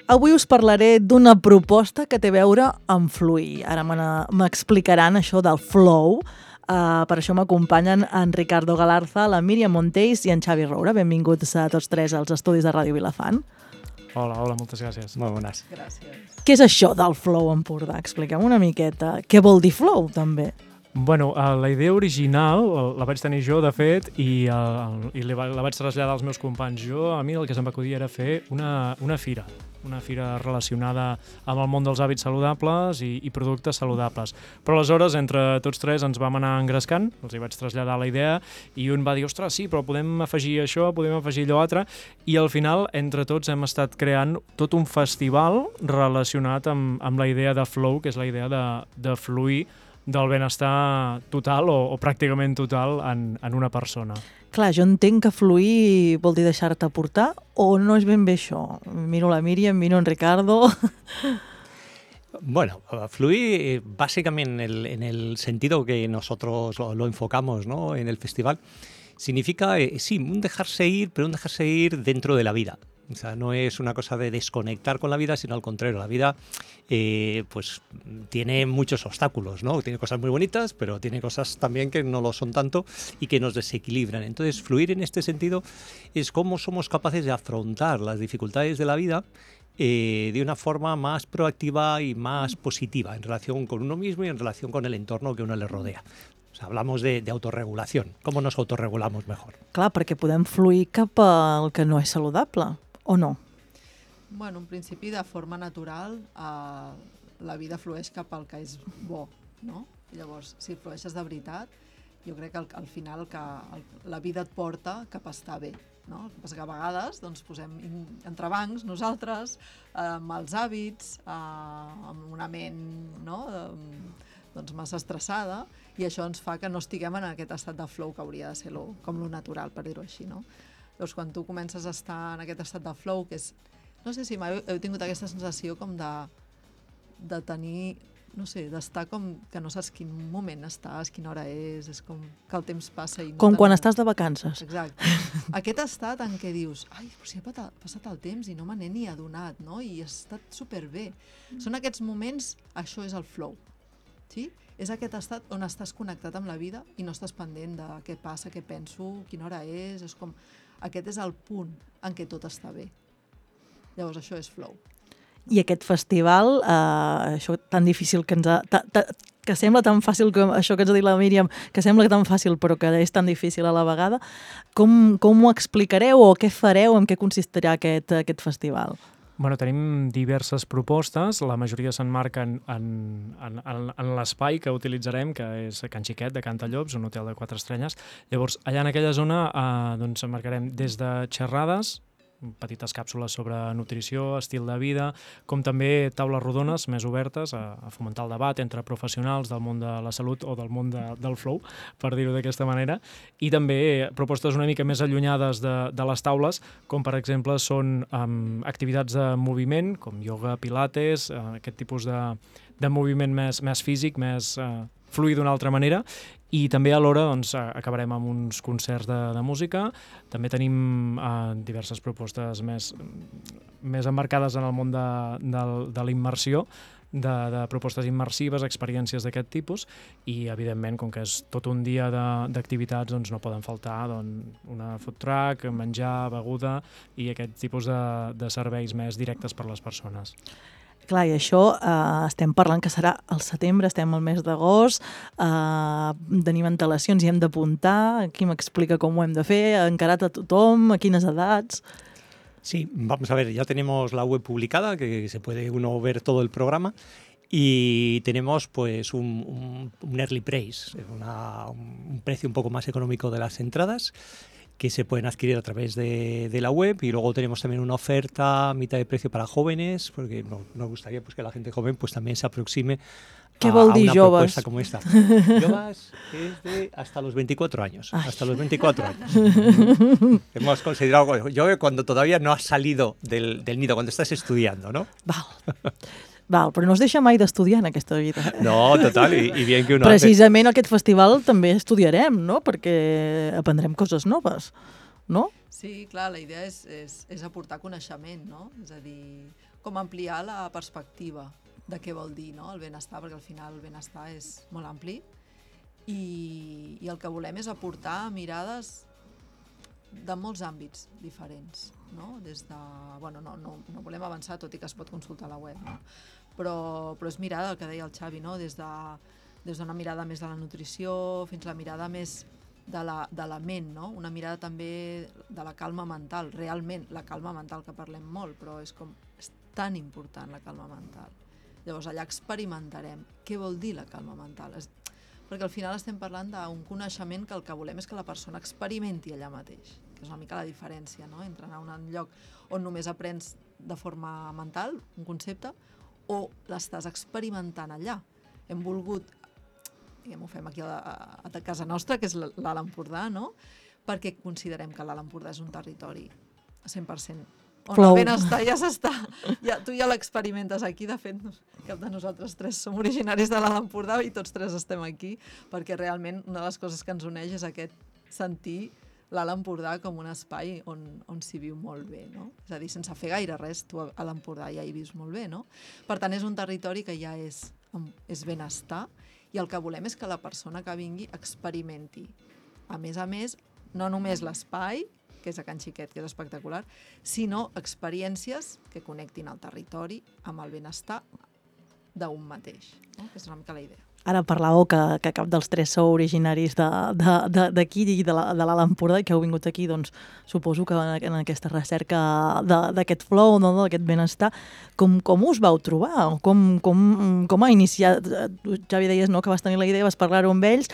Avui us parlaré d'una proposta que té a veure amb fluir. Ara m'explicaran això del flow. Per això m'acompanyen en Ricardo Galarza, la Míriam Monteis i en Xavi Roura. Benvinguts a tots tres als estudis de Ràdio Vilafant. Hola, moltes gràcies. Molt bones. Gràcies. Què és això del flow Empordà? Expliquem una miqueta. Què vol dir flow, també? Bueno, la idea original la vaig tenir jo, de fet, i la vaig traslladar als meus companys. A mi el que se'm va acudir era fer una fira relacionada amb el món dels hàbits saludables i productes saludables. Però aleshores, entre tots tres, ens vam anar engrescant, els hi vaig traslladar la idea, i un va dir, ostres, sí, però podem afegir això, podem afegir allò altre, i al final, entre tots, hem estat creant tot un festival relacionat amb la idea de flow, que és la idea de fluir del benestar total o pràcticament total en una persona. Clar, jo entenc que fluir vol dir deixar-te portar o no és ben bé això? Miro la Míriam, miro en Ricardo. Bueno, fluir básicamente en el sentido que nosotros lo enfocamos, ¿no?, en el festival, significa, sí, un dejarse ir, pero un dejarse ir dentro de la vida. O sea, no es una cosa de desconectar con la vida, sino al contrario. La vida pues tiene muchos obstáculos, ¿no? Tiene cosas muy bonitas, pero tiene cosas también que no lo son tanto y que nos desequilibran. Entonces, fluir en este sentido es cómo somos capaces de afrontar las dificultades de la vida de una forma más proactiva y más positiva en relación con uno mismo y en relación con el entorno que uno le rodea. O sea, hablamos de autorregulación. ¿Cómo nos autorregulamos mejor? Clar, perquè podem fluir cap al que no és saludable, o no? Bueno, en principi, de forma natural, la vida flueix cap al que és bo, no? Llavors, si flueixes de veritat, jo crec que al final la vida et porta cap a estar bé, no? El que passa que a vegades doncs, posem entrebancs nosaltres, amb els hàbits, amb una ment, no?, doncs massa estressada, i això ens fa que no estiguem en aquest estat de flow que hauria de ser com lo natural, per dir-ho així, no? Llavors, quan tu comences a estar en aquest estat de flow, que és... No sé si mai heu tingut aquesta sensació com de tenir... No sé, d'estar com que no saps quin moment estàs, quina hora és com que el temps passa i no... Com quan estàs de vacances. Exacte. Aquest estat en què dius, ai, però si ha passat el temps i no me n'he ni adonat, no? I he estat superbé. Són aquests moments, això és el flow. Sí? És aquest estat on estàs connectat amb la vida i no estàs pendent de què passa, què penso, quina hora és com... Aquest és el punt en què tot està bé. Llavors això és flow. I aquest festival, això tan difícil que ens ha... que sembla tan fàcil com això que ens ha dit la Míriam, que sembla tan fàcil però que és tan difícil a la vegada, com ho explicareu o què fareu, en què consistirà aquest festival? Bueno, tenim diverses propostes, la majoria s'emmarquen en l'espai que utilitzarem, que és Can Xiquet, de Cantallops, un hotel de 4 estrelles. Llavors, allà en aquella zona doncs emmarcarem des de xerrades, petites càpsules sobre nutrició, estil de vida, com també taules rodones més obertes a fomentar el debat entre professionals del món de la salut o del món del flow, per dir-ho d'aquesta manera, i també propostes una mica més allunyades de les taules, com per exemple són activitats de moviment, com ioga, pilates, aquest tipus de moviment més físic, més fluir d'una altra manera, i també alhora doncs, acabarem amb uns concerts de música. També tenim diverses propostes més emmarcades en el món de la immersió, de propostes immersives, experiències d'aquest tipus, i evidentment, com que és tot un dia d'activitats, doncs no poden faltar una food truck, menjar, beguda i aquest tipus de serveis més directes per les persones. Clar, i això estem parlant que serà al setembre, estem al mes d'agost, tenim antelacions i hem d'apuntar, aquí m'explica com ho hem de fer, encarat a tothom, a quines edats... Sí, vamos a ver, ya tenemos la web publicada, que se puede uno ver todo el programa, y tenemos pues un early price, un precio un poco más económico de las entradas, que se pueden adquirir a través de la web, y luego tenemos también una oferta a mitad de precio para jóvenes, porque nos gustaría pues, que la gente joven pues, también se aproxime a una propuesta como esta. Joves es de hasta los 24 años. Ay. Hasta los 24 años. Hemos considerado yo cuando todavía no has salido del nido, cuando estás estudiando, ¿no? Val, però no es deixa mai d'estudiar en aquesta vida. No, total, i bien que uno Precisament aquest festival també estudiarem, no?, perquè aprendrem coses noves, no? Sí, clar, la idea és aportar coneixement, no? És a dir, com ampliar la perspectiva de què vol dir, no? El benestar, perquè al final el benestar és molt ampli i el que volem és aportar mirades de molts àmbits diferents, no? Des de, bueno, no volem avançar, tot i que es pot consultar a la web, no? Però és mirada, el que deia el Xavi, no? Des d'una mirada més de la nutrició fins a la mirada més de la ment, no? Una mirada també de la calma mental, realment, la calma mental, que parlem molt, però és tan important la calma mental. Llavors allà experimentarem què vol dir la calma mental, perquè al final estem parlant d'un coneixement que el que volem és que la persona experimenti allà mateix, que és una mica la diferència, no? Entre anar a un lloc on només aprens de forma mental un concepte o l'estàs experimentant allà. Hem volgut, diguem, ho fem aquí a casa nostra, que és l'Alt Empordà, no? Perquè considerem que l'Alt Empordà és un territori 100% on el benestar ja s'està, tu ja l'experimentes aquí. De fet, cap de nosaltres tres som originaris de l'Alt Empordà i tots tres estem aquí, perquè realment una de les coses que ens uneix és aquest sentir l'Alt Empordà com un espai on s'hi viu molt bé, no? És a dir, sense fer gaire res, tu a l'Empordà ja hi vius molt bé, no? Per tant, és un territori que ja és benestar i el que volem és que la persona que vingui experimenti. A més, no només l'espai, que és a Can Xiquet, que és espectacular, sinó experiències que connectin el territori amb el benestar d'un mateix, no? Que és una mica la idea. Ara parlàveu que cap dels tres sou originaris d'aquí i de l'Alt Empordà i que heu vingut aquí, doncs suposo que en aquesta recerca d'aquest flow, no? D'aquest benestar, com us vau trobar? Com ha iniciat? Xavi, deies, no, que vas tenir la idea, vas parlar-ho amb ells,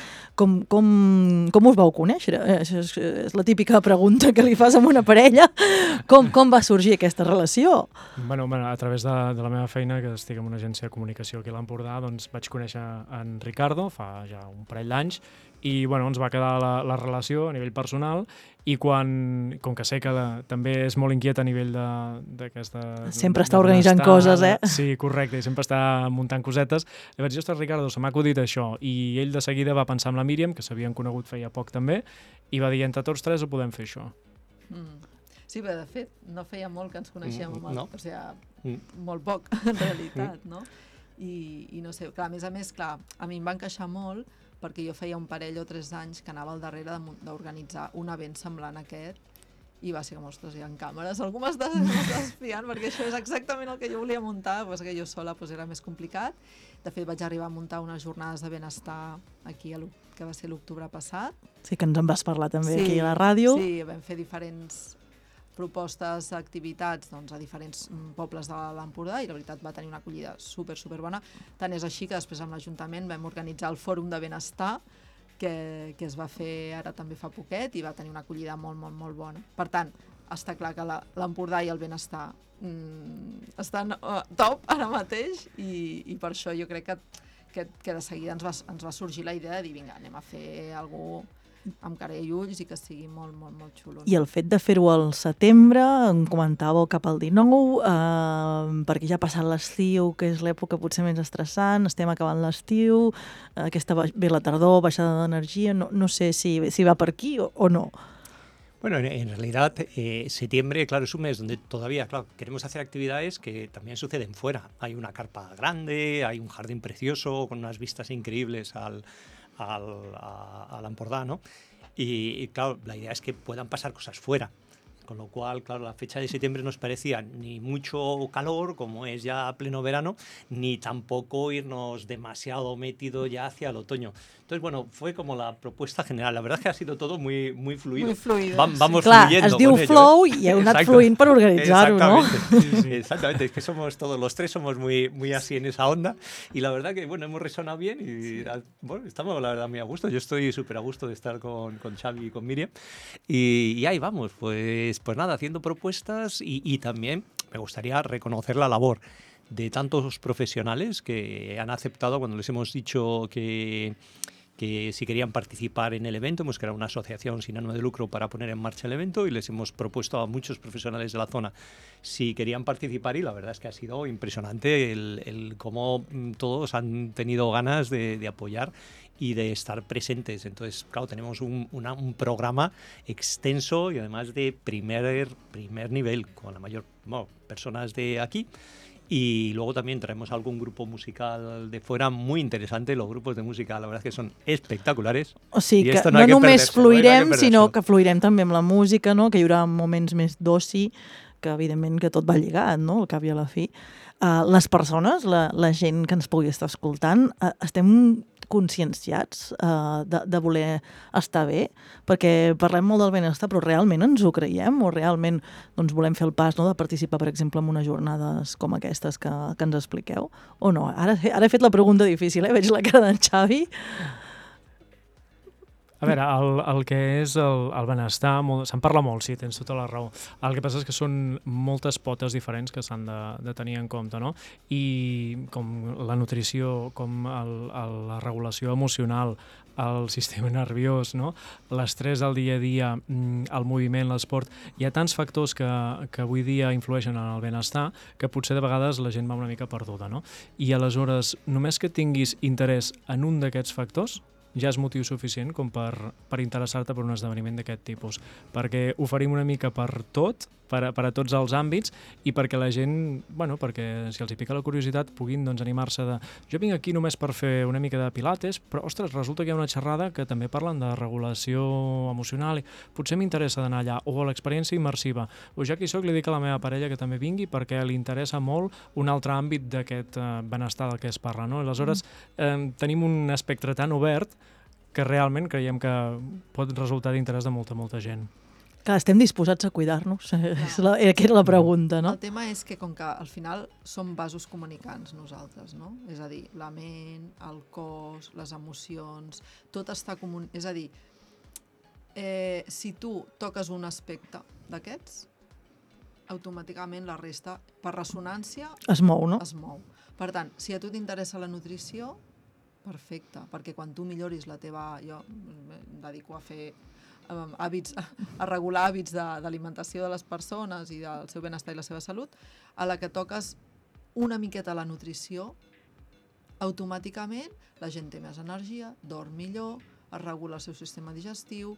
com us vau conèixer? És la típica pregunta que li fas a una parella. Com va sorgir aquesta relació? Bueno, a través de la meva feina, que estic en una agència de comunicació aquí a l'Empordà, doncs vaig conèixer en Ricardo fa ja un parell d'anys i bueno, ens va quedar la relació a nivell personal i com que sé que també és molt inquiet a nivell d'aquesta... Sempre està organitzant coses, eh? Sí, correcte, i sempre està muntant cosetes. I vaig dir, ostres, Ricardo, se m'ha acudit això. I ell de seguida va pensar en la Míriam, que s'havien conegut feia poc també, i va dir, entre tots tres ho podem fer això. Sí, bé, de fet, no feia molt que ens coneixíem amb el... O sigui, molt poc, en realitat, no? I no sé, clar, a més, clar, a mi em va encaixar molt perquè jo feia un parell o 3 anys que anava al darrere d'organitzar un event semblant a aquest i va ser com, ostres, hi ha càmeres, algú m'està espiant perquè això és exactament el que jo volia muntar, però que jo sola era més complicat. De fet, vaig arribar a muntar unes jornades de benestar aquí, que va ser l'octubre passat. Sí, que ens en vas parlar també aquí a la ràdio. Sí, vam fer diferents propostes, activitats a diferents pobles de l'Empordà i la veritat va tenir una acollida super bona. Tant és així que després amb l'Ajuntament vam organitzar el Fòrum de Benestar que es va fer ara també fa poquet i va tenir una acollida molt bona. Per tant, està clar que l'Empordà i el benestar estan top ara mateix i per això jo crec que de seguida ens va sorgir la idea de dir vinga, anem a fer alguna cosa amb cara i ulls i que sigui molt xulo. I el fet de fer-ho al setembre, em comentàveu cap al 19, perquè ja ha passat l'estiu, que és l'època potser més estressant, estem acabant l'estiu, ve la tardor, baixada d'energia, no sé si va per aquí o no. Bueno, en realidad septiembre, claro, es un mes donde todavía, claro, queremos hacer actividades que también suceden fuera. Hay una carpa grande, hay un jardín precioso con unas vistas increíbles al Empordà, ¿no? Y claro, la idea es que puedan pasar cosas fuera. Con lo cual, claro, la fecha de septiembre nos parecía ni mucho calor, como es ya pleno verano, ni tampoco irnos demasiado metido ya hacia el otoño. Entonces, bueno, fue como la propuesta general. La verdad es que ha sido todo muy fluido. Muy fluido. Vamos clar, fluyendo es diu con flow ello, i heu anat fluint per organitzar-ho, no? Sí. Exactamente, es que somos todos los tres, somos muy así en esa onda y la verdad que, bueno, hemos resonado bien y bueno, estamos, la verdad, muy a gusto. Yo estoy súper a gusto de estar con Xavi y con Míriam y ahí vamos, pues nada, haciendo propuestas y también me gustaría reconocer la labor de tantos profesionales que han aceptado cuando les hemos dicho que que si querían participar en el evento. Hemos creado una asociación sin ánimo de lucro para poner en marcha el evento y les hemos propuesto a muchos profesionales de la zona si querían participar, y la verdad es que ha sido impresionante el cómo todos han tenido ganas de apoyar y de estar presentes. Entonces, claro, tenemos un programa extenso y además de primer nivel, con la mayor personas de aquí. Y luego también traemos algún grupo musical de fuera muy interesante. Los grupos de música, la verdad es que són espectaculares. O sigui, que no no només fluirem, sinó que fluirem també amb la música, no? Que hi haurà moments més d'oci, que evidentment que tot va lligat, no? Al cap i a la fi. Les persones, la gent que ens pugui estar escoltant, estem conscienciats de voler estar bé, perquè parlem molt del benestar, però realment ens ho creiem o realment doncs, volem fer el pas, no, de participar, per exemple, en unes jornades com aquestes que ens expliqueu, o no? Ara he fet la pregunta difícil, veig la cara d'en Xavi. A veure, el que és el benestar, se'n parla molt, sí, tens tota la raó. El que passa és que són moltes potes diferents que s'han de tenir en compte, no? I com la nutrició, com la regulació emocional, el sistema nerviós, no? L'estrès del dia a dia, el moviment, l'esport... Hi ha tants factors que avui dia influeixen en el benestar que potser de vegades la gent va una mica perduda, no? I aleshores, només que tinguis interès en un d'aquests factors, ja és motiu suficient com per interessar-te per un esdeveniment d'aquest tipus, perquè oferim una mica per tot, per a tots els àmbits, i perquè la gent, bueno, perquè si els hi pica la curiositat, puguin doncs, animar-se de... Jo vinc aquí només per fer una mica de pilates, però, ostres, resulta que hi ha una xerrada que també parlen de regulació emocional, i potser m'interessa d'anar allà, o l'experiència immersiva, o ja que hi soc li dic a la meva parella que també vingui perquè li interessa molt un altre àmbit d'aquest benestar del que es parla, no? Aleshores, tenim un espectre tan obert que realment creiem que pot resultar d'interès de molta gent. Que estem disposats a cuidar-nos, que era la pregunta, no? El tema és que com que al final som vasos comunicants nosaltres, no? És a dir, la ment, el cos, les emocions, tot està és a dir, si tu toques un aspecte d'aquests, automàticament la resta, per ressonància... Es mou, no? Es mou. Per tant, si a tu t'interessa la nutrició, perfecte, perquè quan tu milloris la teva... Jo em dedico a fer hàbits, a regular hàbits d'alimentació de les persones i del seu benestar i la seva salut, a la que toques una miqueta la nutrició, automàticament la gent té més energia, dorm millor, es regula el seu sistema digestiu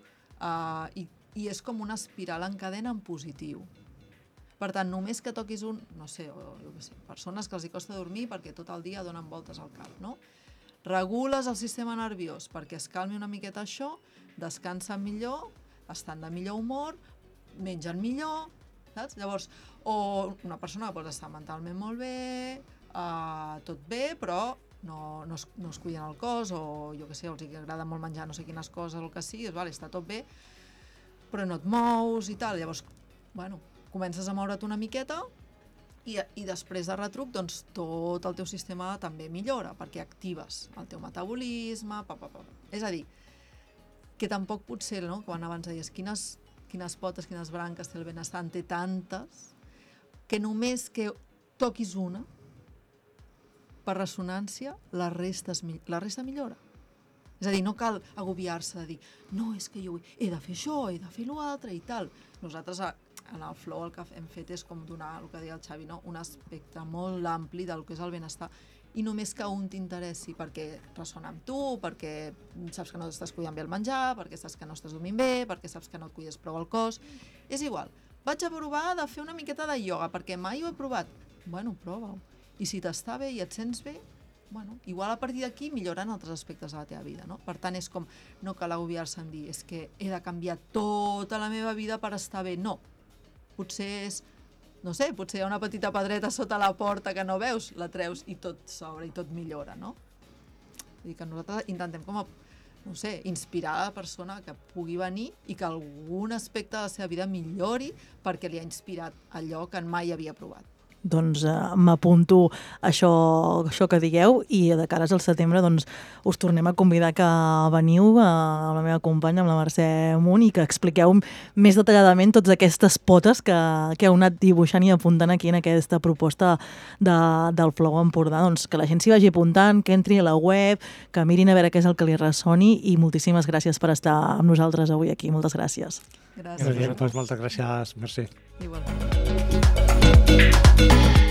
i és com una espiral en cadena en positiu. Per tant, només que toquis no sé, persones que els hi costa dormir perquè tot el dia donen voltes al cap, no? Regules el sistema nerviós perquè es calmi una miqueta això, descansen millor, estan de millor humor, mengen millor, saps? Llavors, o una persona que pot estar mentalment molt bé, tot bé, però no es cuiden el cos, o jo què sé, els agrada molt menjar no sé quines coses, el que sigui, vale, està tot bé, però no et mous i tal. Llavors, bueno, comences a moure't una miqueta i després de retruc, doncs, tot el teu sistema també millora, perquè actives el teu metabolisme, És a dir, que tampoc potser, no? Quan abans deies quines potes, quines branques té el benestar, en té tantes, que només que toquis una, per ressonància, la resta millora. És a dir, no cal agobiar-se de dir no, és que jo he de fer això, he de fer l'altre i tal. Nosaltres, en el Flow, el que hem fet és com donar, el que deia el Xavi, no? Un aspecte molt ampli del que és el benestar, i només que un t'interessi perquè ressona amb tu, perquè saps que no estàs cuidant bé el menjar, perquè saps que no estàs dormint bé, perquè saps que no et cuides prou el cos. És igual. Vaig a provar de fer una miqueta de ioga, perquè mai ho he provat. Bueno, prova-ho. I si t'està bé i et sents bé, bueno, igual a partir d'aquí milloren altres aspectes de la teva vida, no? Per tant, és com, no cal agobiar-se en dir és que he de canviar tota la meva vida per estar bé. No. Potser és... No sé, potser hi ha una petita pedreta sota la porta que no veus, la treus i tot s'obre i tot millora, no? Vull dir que nosaltres intentem com a, no sé, inspirar la persona que pugui venir i que algun aspecte de la seva vida millori perquè li ha inspirat allò que mai havia provat. doncs m'apunto això que digueu i de cares al setembre doncs us tornem a convidar que veniu amb la meva companya, amb la Mercè Munt, i que expliqueu més detalladament totes aquestes potes que heu anat dibuixant i apuntant aquí en aquesta proposta del Flow Empordà. Doncs que la gent s'hi vagi apuntant, que entri a la web, que mirin a veure què és el que li ressoni, i moltíssimes gràcies per estar amb nosaltres avui aquí. Moltes gràcies. Gràcies. Molt bé, doncs moltes gràcies, Mercè. Igualment.